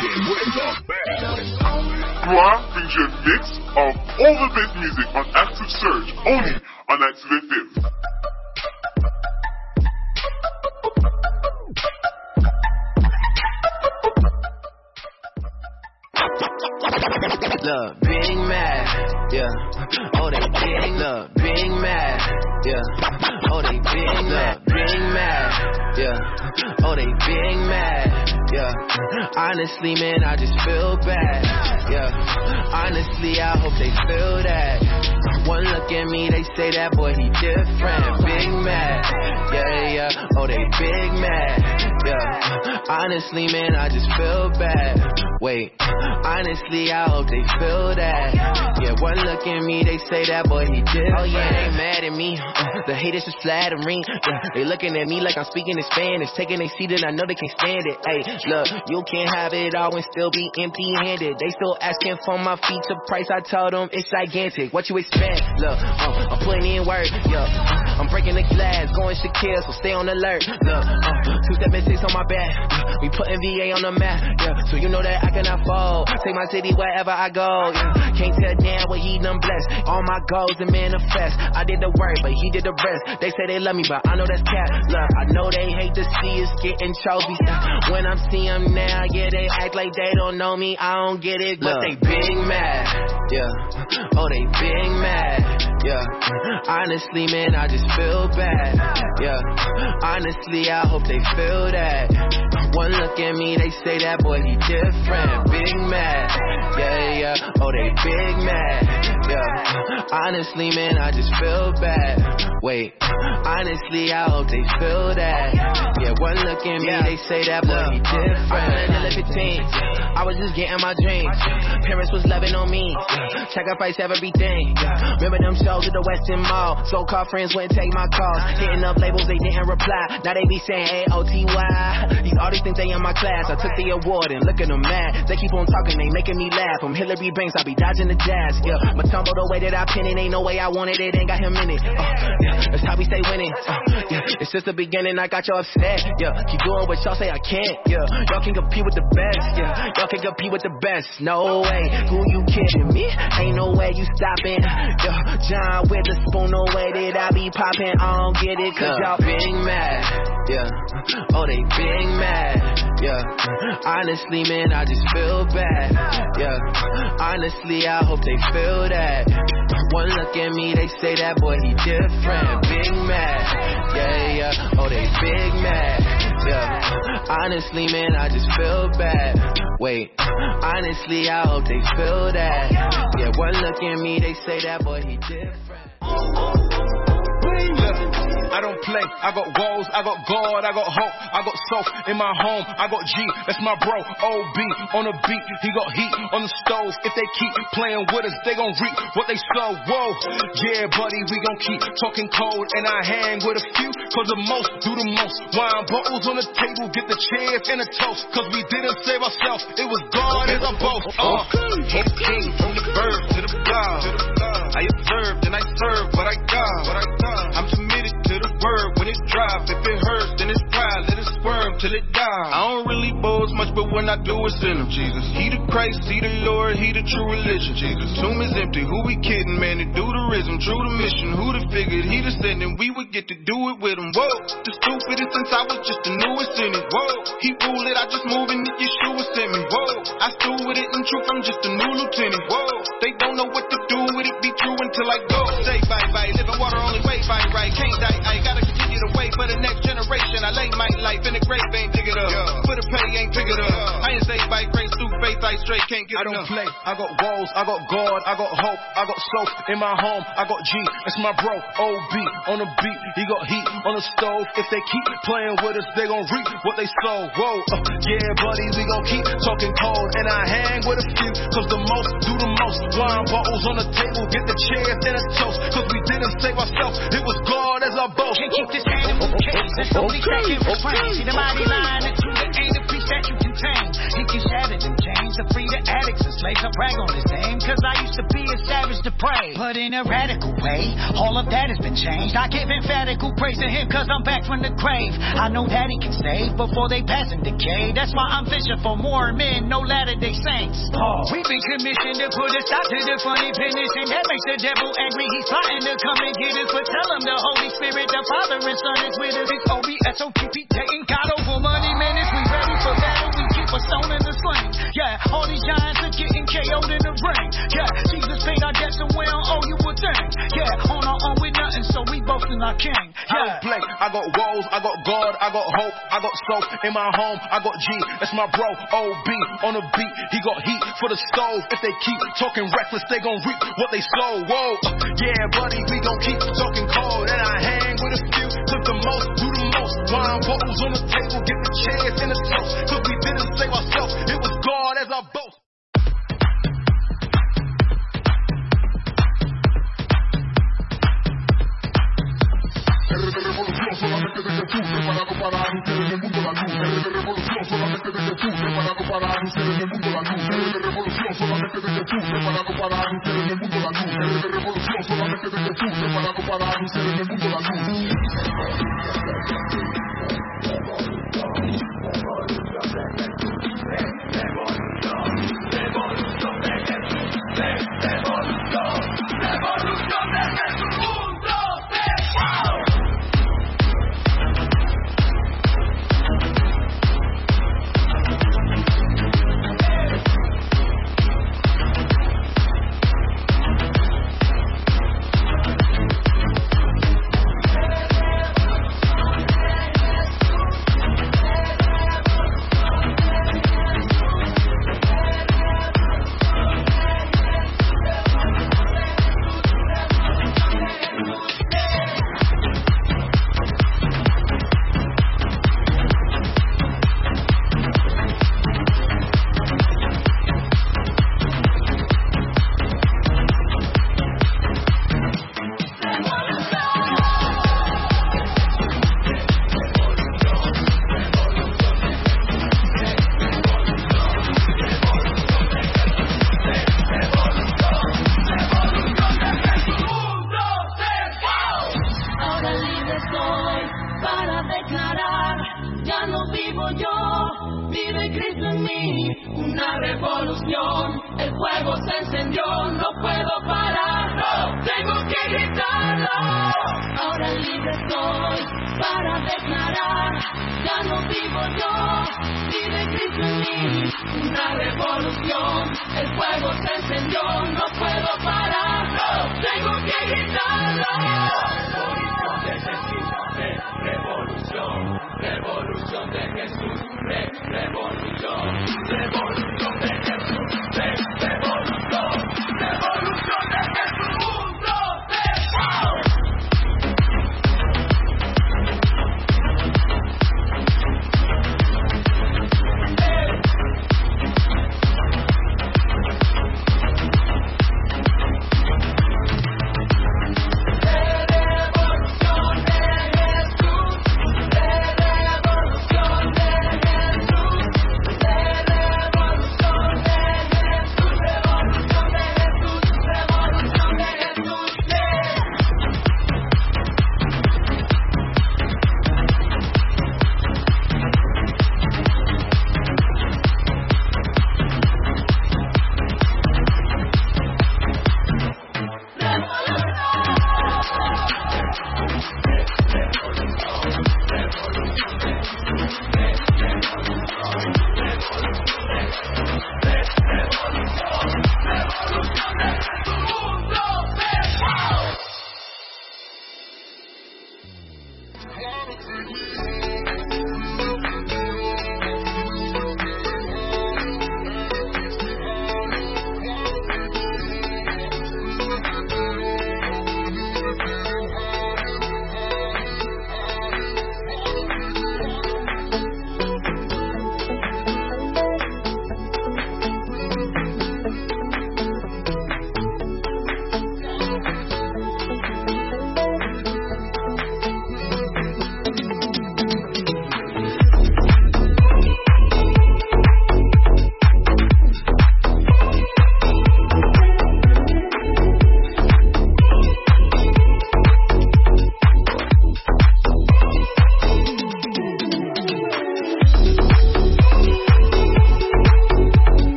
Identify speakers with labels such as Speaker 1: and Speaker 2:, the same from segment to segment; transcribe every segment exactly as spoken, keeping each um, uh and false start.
Speaker 1: rocking with the best.
Speaker 2: Gloire brings you a mix of all the best music on Active Surge, only on Active F M.
Speaker 3: Look, Big Mac, yeah. Oh, they big, look, Big Mac, yeah. Oh, they big, look, Big Mac, yeah. Oh, they Big Mac, yeah. Honestly, man, I just feel bad, yeah. Honestly, I hope they feel that. One look at me, they say that boy, he different. Big Mac, yeah, yeah. Oh, they Big Mac, yeah. Honestly, man, I just feel bad. Wait, honestly, I hope they feel that. Yeah, one look at me, they say that boy, he different. Oh yeah, they mad at me. Uh, the haters is flattering. Yeah, they looking at me like I'm speaking in Spanish, taking a seat and I know they can't stand it. Hey, look, you can't have it all and still be empty-handed. They still asking for my feature price. I told them it's gigantic. What you expect? Look, uh, I'm putting in work. Yeah, uh, I'm breaking the glass, going Shakira, so stay on alert. Look, uh, two step and six on my back. We putting V A on the map. Yeah, so you know that I cannot fold. Take my city wherever I go. Yeah, can't tell damn what he done blessed. All my goals to manifest. I did the work, but he did the rest. They say they love me, but I know that's cap. Look, I know they hate to see us getting trophies. When I'm seeing them now, yeah, they act like they don't know me. I don't get it, but Look. They big mad. Yeah. Oh, they big mad. Yeah. Honestly, man, I just feel bad. Yeah. Honestly, I hope they feel that. One look at me, they say that boy, he different. Big mad. Yeah, yeah. Oh, they big mad. Yeah. Honestly, man, I just feel bad. Wait. Honestly, I hope they feel that. Yeah, one look at me, yeah. They say that boy, he different. I was fifteen. I was just getting my dreams. Parents was loving on me. Sacrifice everything. Remember them shows at the Western Mall. So-called friends wouldn't take my calls. Hitting up labels, they didn't reply. Now they be saying A O T Y. These artists think they in my class. I took the award and look at them mad. They keep on talking, they making me laugh. I'm Hillary Banks, I be dodging the jazz. Yeah, my tumble the way that I pin it. Ain't no way I wanted it, ain't got him in it. Uh, yeah, that's how we stay winning. Uh, yeah, it's just the beginning, I got you upset. Yeah, keep doing what y'all say I can't. Yeah, y'all can compete with the best. Yeah, y'all can compete with the best. No way, who you kidding me? Ain't no way you stopping. Yeah, John with the spoon, no way that I be popping. I don't get it, cause y'all big mad. Yeah, oh, they big mad. Yeah, honestly, man, I just feel bad. Yeah, honestly, I hope they feel that. One look at me, they say that boy, he different. Big mad. Yeah, yeah, oh, they big mad. Yeah, honestly, man, I just feel bad. Wait, honestly, I hope they feel that. Yeah, one look at me, they say that boy, he different.
Speaker 4: I don't play, I got goals, I got God, I got hope, I got soul in my home, I got G, that's my bro, O B, on the beat, he got heat on the stove, if they keep playing with us, they gon' reap what they sow, whoa, yeah buddy, we gon' keep talking cold, and I hang with a few, cause the most do the most, wine bottles on the table, get the chairs and a toast, cause we didn't save ourselves, it was God as our boast, uh, okay. King from the bird to the God, I observed and I served what I got, what I got. I'm committed to the word when it drop. If it hurts, then it's pride. Let it squirm till it die. I don't really boast much, but when I do, it's in him. Jesus, he the Christ, he the Lord, he the true religion. Jesus, tomb is empty. Who we kidding, man? To do the rhythm, true the mission. Who the figured he the sending? We would get to do it with him. Whoa, the stupidest since I was just the newest in it. Whoa, he ruled it. I just moved and Yeshua sent me. Whoa, I stood with it in truth. I'm just a new lieutenant. Whoa, they don't know what to do with it. Be true until I go. Say bye bye. Living water only way by right. Can't die. I gotta continue to wait for the next generation. I lay my life in the grave, ain't dig it up. Yeah. For the pay, ain't pick it up. Yeah. I ain't saved by grace through faith, I straight can't get I enough. I don't play. I got walls, I got God, I got hope, I got soul in my home. I got G, that's my bro. O B on the beat, he got heat on the stove. If they keep playing with us, they gon' reap what they sow. Whoa, uh, yeah, buddy, we gon' keep talking cold, and I hang with a few, cause the most do the most. Wine bottles on the table, get the chairs and a toast, cause we didn't save ourselves. It was God as our boast.
Speaker 5: Can't keep this animal case. It's only cracking refrain. See the mighty line, the truth that ain't a piece that you contain. Think you shattered and changed to free the addicts and slaves. I brag on his name. cause I used to be a savage depraved. But in a radical way, all of that has been changed. I give emphatical praise to him cause I'm back from the grave. I know that he can save before they pass and decay. That's why I'm fishing for more men, no Latter-day Saints. Oh. We've been commissioned to put a stop to the funny business, and that makes the devil angry. He's plotting to come and get us, but tell him the Holy Spirit, the Father and Son is with us. It's O B S O P P, taking God over money menace. We ready for battle, we keep a stone in the sling. Yeah, all these giants are getting K O'd in the ring. Yeah, Jesus paid our debts and we don't owe you a thing. Yeah, on our own with nothing, so we boasting our King. Yeah.
Speaker 4: I don't play, I got woes, I got God, I got hope, I got soap in my home, I got G, that's my bro, O B on the beat, he got heat for the stove. If they keep talking reckless, they gon' reap what they sow. Whoa, uh, yeah, buddy, we gon' keep talking cold, and I hang with a few, took the most, do the most. Wine bottles on the table, get the chairs in the toast, cause we didn't save ourselves, it was God as our boast.
Speaker 2: Solamente de Jesús, preparado para anunciar en el mundo la luz. R de revolución, solamente de Jesús, preparado para anunciar en el mundo la luz. R de revolución, solamente de Jesús, preparado para anunciar en el mundo la luz. R de revolución, solamente de Jesús, preparado para anunciar en el mundo la luz.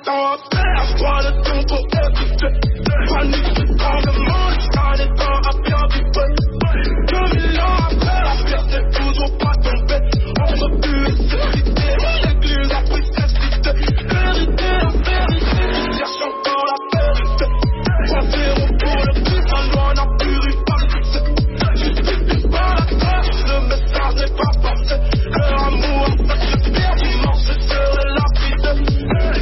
Speaker 2: temps à perdre, pas le temps pour éviter. Panique quand le monde s'en est temps à bien vivre. Deux mille ans après, la pierre n'est toujours pas tombée. On ne peut s'exciter, l'église a pris ses cités. Vérité, vérité, tu cherches encore la vérité. trois zéro pour le Christ, la loi n'a plus rivalité. Justice par la terre, le message n'est pas passé. Leur amour a fait le pire dimanche, c'est serait la vie.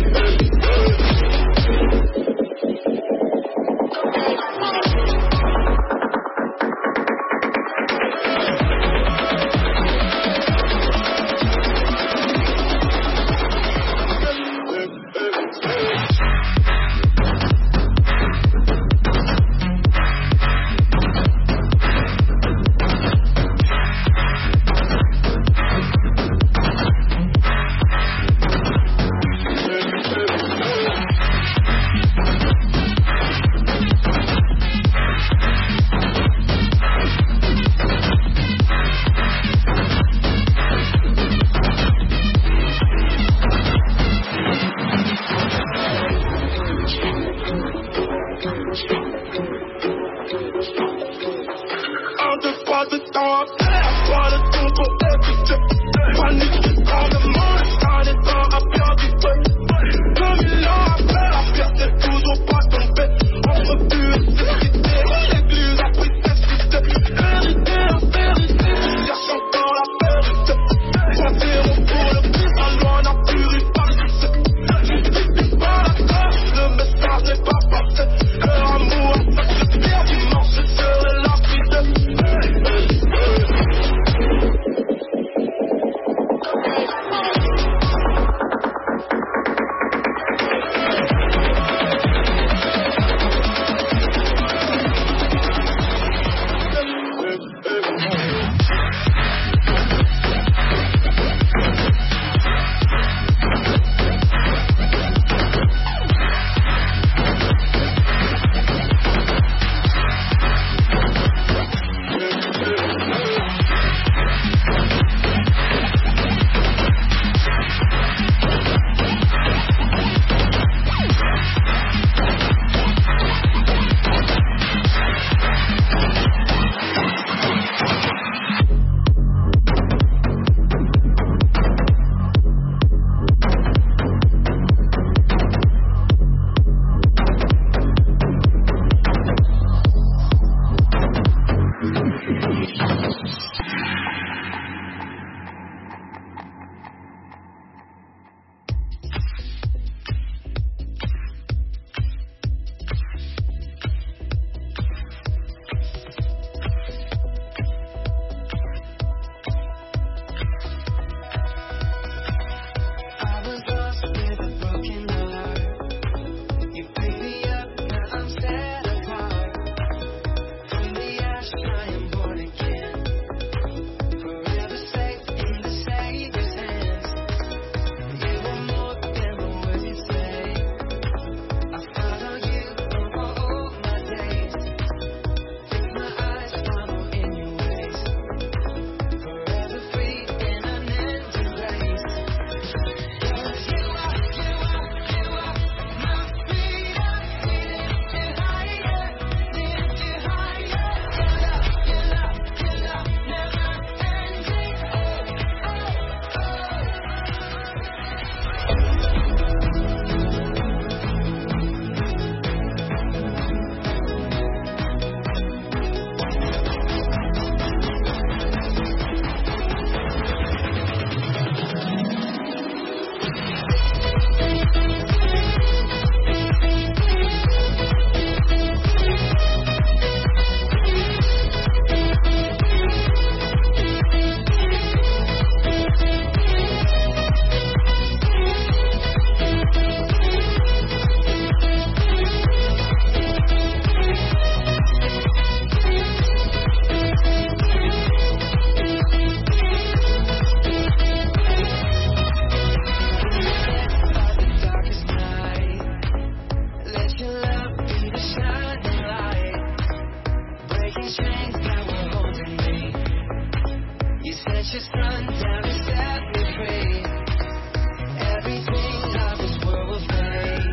Speaker 6: just run down and set me free. Everything of this world will fade.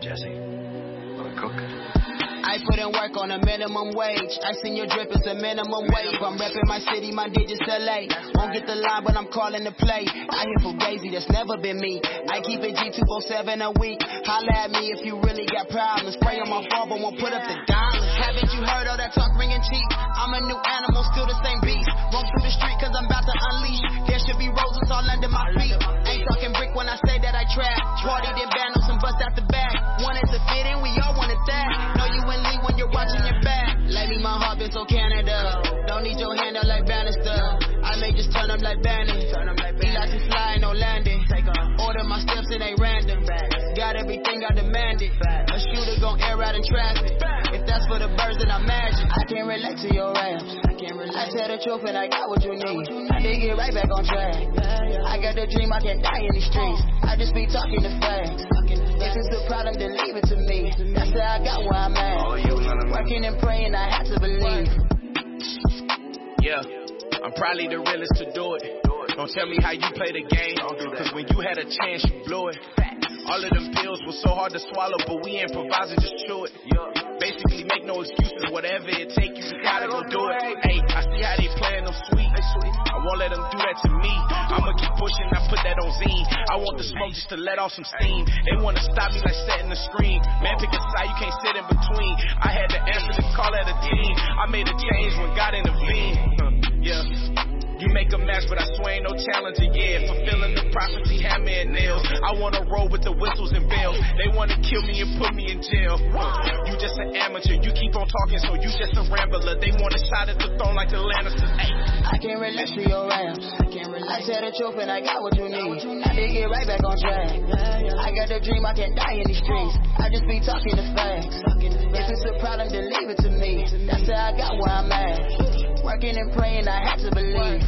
Speaker 3: Jesse. Wanna cook?
Speaker 7: I put in work on a minimum wage. I seen your drip, it's a minimum wave. I'm repping my city, my digits L A. Won't get the line, but I'm calling the play. I hear from Daisy, that's never been me. I keep it G two oh seven a week. Holla at me if you really got problems. Pray on my fall, but won't put up the dollars. Haven't you heard all that talk ringing cheap? I'm a new animal, still the same beast. Roam through the street cause I'm about to unleash. There should be roses all under my feet. Ain't talking brick when I say that I trap. Party then vandals and bust out the back. Wanted to fit in, we all wanted that. Know you in league when you're watching your back. Lately my heart been so Canada. Don't need your hand up like Bannister. I may just turn up like Bannon. He like to fly, no landing. Order my steps, it ain't random. Got everything I demanded. A shooter gon' air out in traffic. If that's for the birds, then I imagine. I can't relate to your raps. I tell the truth and I got what you need. They get right back on track. I got the dream, I can't die in these streets. I just be talking the facts. If it's the problem, then leave it to me. That's how I got where I'm at. Working and praying, I have to believe.
Speaker 4: Yeah, I'm probably the realest to do it. Don't tell me how you play the game, cause when you had a chance, you blew it. All of them pills were so hard to swallow, but we improvising, just chew it. Basically, make no excuses, whatever it take, you just gotta go do it. Hey, I see how they playing them sweet. I won't let them do that to me. I'ma keep pushing, I put that on zine. I want the smoke just to let off some steam. They wanna stop me like setting the screen. Man, pick a side, you can't sit in between. I had to answer this call at a team. I made a change when God intervened. Uh, yeah. You make a match, but I swear ain't no challenger, yeah. Fulfilling the prophecy, hammer and nails. I wanna roll with the whistles and bells. They wanna kill me and put me in jail. You just an amateur, you keep on talking, so you just a rambler. They want a shot at the throne like the Lannisters. Ay.
Speaker 7: I can't relate to your raps. I can't relate. I tell the truth and I got what you need. I did get right back on track. I got the dream, I can't die in these streets. I just be talking the facts. If it's a problem, then leave it to me. That's how I got where I'm at. Working and praying, I have to believe.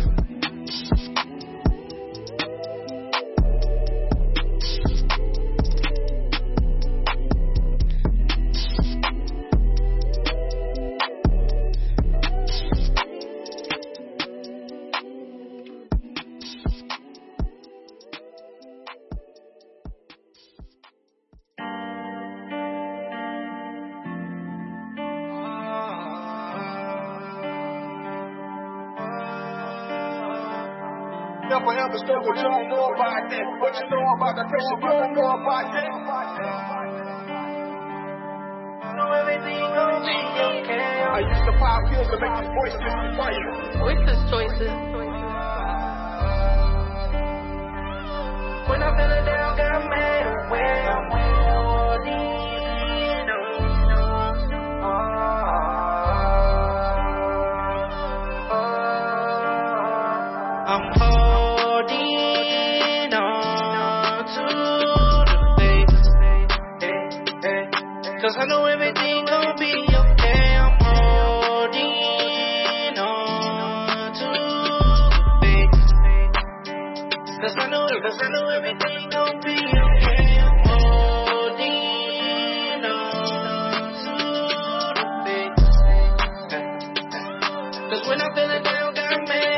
Speaker 2: Never ever struggle, you don't know about that. What you know about the pressure, you don't know about that.
Speaker 6: Know everything gon' be okay.
Speaker 2: I used to pop pills to make these voices be quiet.
Speaker 6: Voices, choices. When I'm feeling down, got mad away. I'm holding on. I'm holding on to the faith. Cause I know everything gon' be okay. I'm holding on to the faith. Cause I know, cause I know everything gon' be okay. I'm holding on to the faith. Cause when I'm feeling down, got mad.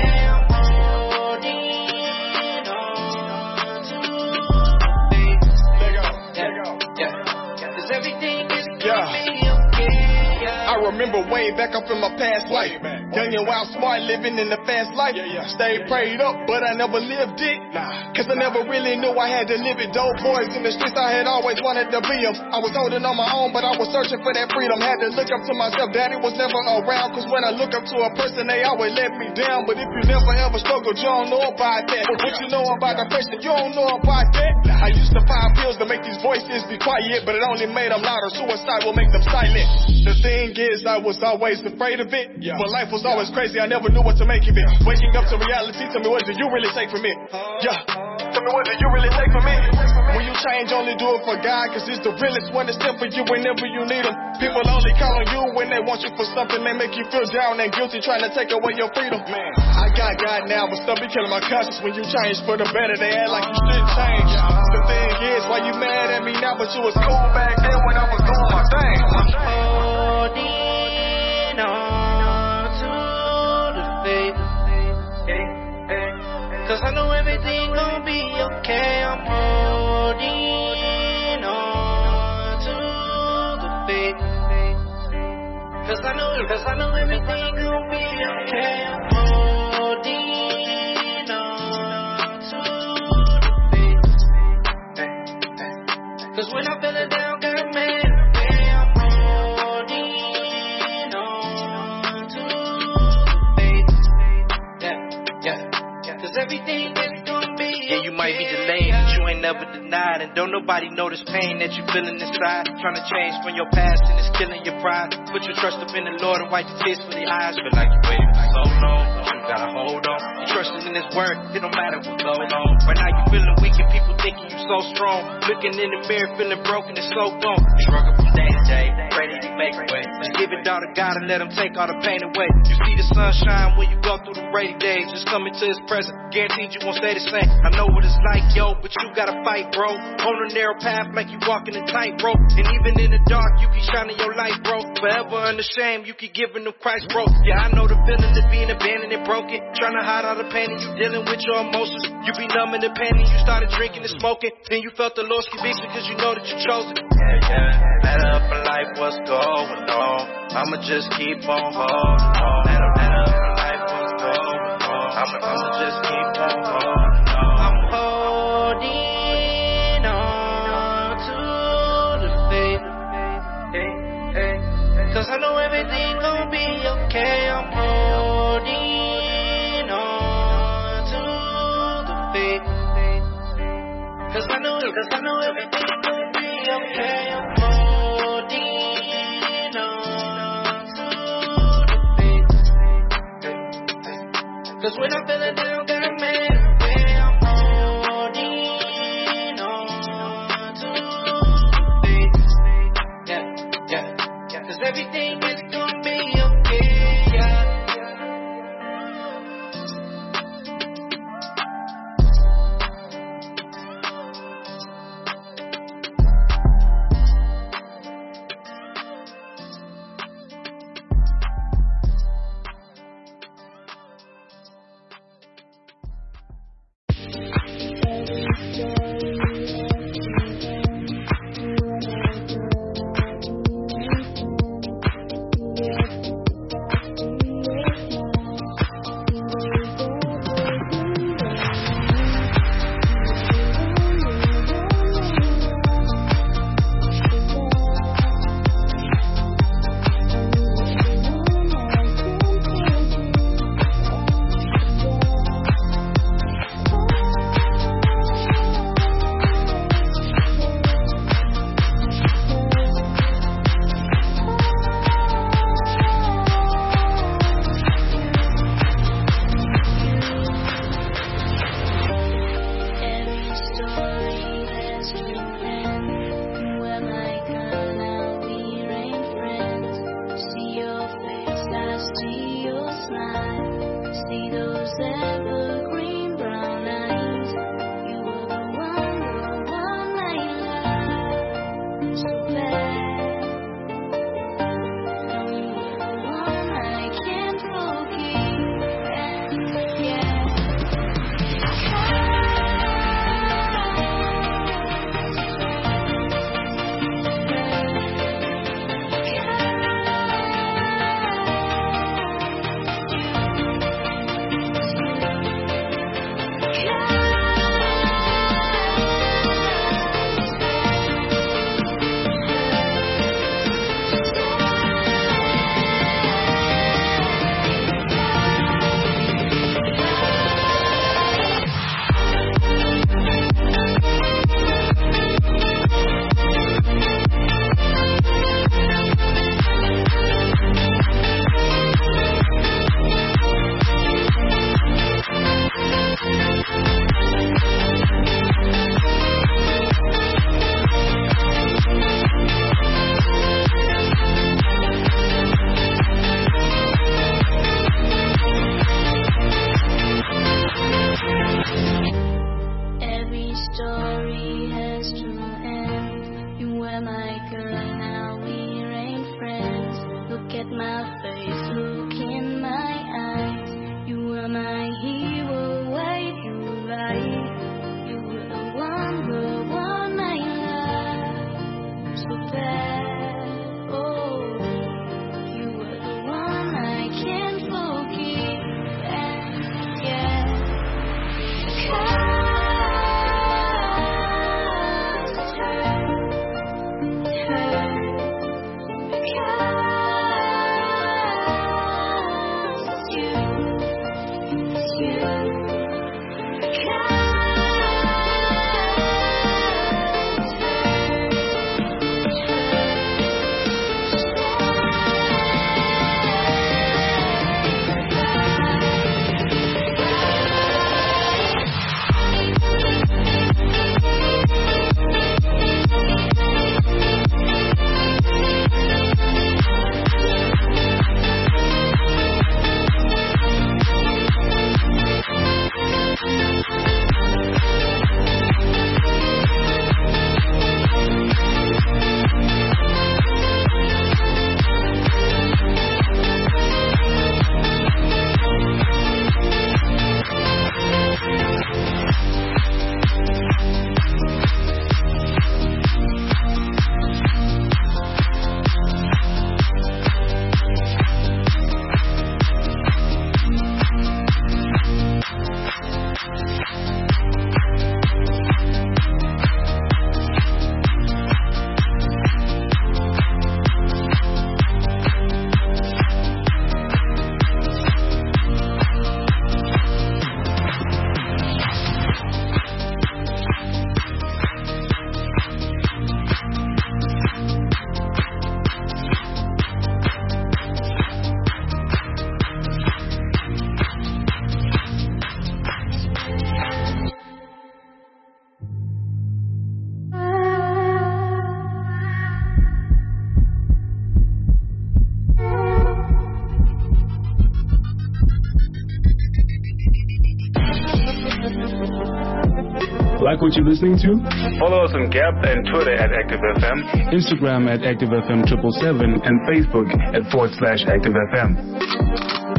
Speaker 2: Remember way back up in my past life. Young and wild, smart, living in the fast life. Yeah, yeah. Stayed prayed up, but I never lived it. Nah. Cause I never really knew I had to live it. Dope boys in the streets, I had always wanted to be them. I was holding on my own, but I was searching for that freedom. Had to look up to myself, daddy was never around. Cause when I look up to a person, they always let me down. But if you never ever struggled, you don't know about that. What you know about depression, you don't know about that. I used to pop pills to make these voices be quiet, but it only made them louder. Suicide will make them silent. The thing is, I was always afraid of it. Yeah. But life was always crazy, I never knew what to make of it. Waking up to reality, tell me what do you really take from it? Yeah. Tell me what do you really take from it? When you change, only do it for God, cause He's the realest one that's there for you whenever you need Him. People only call on you when they want you for something. They make you feel down and guilty, trying to take away your freedom. Man, I got God now, but still be killing my conscience. When you change for the better, they act like you shouldn't change. The thing is, why you mad at me now, but you was cool back then when I was doing my thing.
Speaker 6: I'm holding on to the faith. Cause I know everything gon' be okay. I'm holding on Cause I know, cause I know everything gon' be okay. I'm holding on to the faith. Cause when I'm feeling down, got mad. I'm holding on to the faith. Yeah, yeah, yeah. Cause everything is gon' be okay.
Speaker 8: Yeah, you might be delayed, but you ain't never denied. And don't nobody know this pain that you feeling inside. Trying to change from your past and it's killing your pride. Put your trust up in the Lord and wipe the tears from the eyes. Feel like you waited for so long, but you gotta hold on. You trusting in His word, it don't matter what goes on. Right now you feeling weak and people thinking you so strong. Looking in the mirror, feeling broken and so gone. You struggle from day to day, pray that He make a way. Just give it all to God and let Him take all the pain away. You see the sunshine when you go through the rainy days. Just come into His presence, guaranteed you won't stay the same. I know what it's like, yo, but you gotta fight, bro. On a narrow path like you walking a tightrope. And even in the dark, you keep shining your light, bro. Forever unashamed, you keep giving them Christ, bro. Yeah, I know the feeling of being abandoned and broken. Trying to hide all the pain and you dealing with your emotions. You be numbing the pain and you started drinking and smoking. Then you felt the Lord's conviction because you know that you chose it. Yeah, yeah. Matter up in life, what's going on? I'ma just keep on holding on. Matter, matter up in life, what's going on? I'ma, I'ma just keep on holding on.
Speaker 6: I'm holding on to the faith. Hey, hey. Cause I know everything gon' be okay. I'm holding on to the faith. Cause I know, cause I know everything gon' be okay. I'm holding on to the faith. Cause when I'm feeling down, got mad. I'm holding on to the faith. Yeah, yeah, yeah. Cause everything is gonna be okay. Yeah.
Speaker 9: like what you're listening to?
Speaker 10: Follow us on Gap and Twitter at ActiveFM,
Speaker 9: Instagram at ActiveFM triple seven, and Facebook at forward slash ActiveFM.